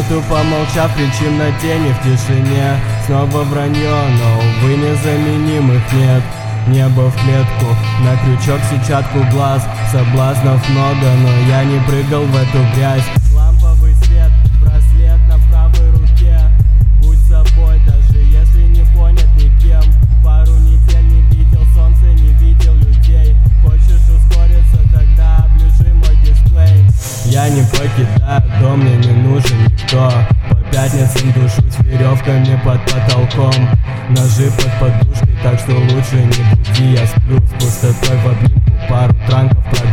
минуту помолчав, кричим на тени в тишине. Снова вранье, но, увы, незаменимых нет. Небо в клетку, на крючок сетчатку глаз. Соблазнов много, но я не прыгал в эту грязь. Ламповый свет, браслет на правой руке. Будь собой, даже если не понят никем. Пару недель не видел солнца, не видел людей. Хочешь ускориться, тогда оближи мой дисплей. Я не покидаю дом, мне не нужен никто. По пятницам душусь веревками под потолком. Ножи под подушкой, так что лучше не буди. Я сплю с пустотой в обнимку, пару транков пробил.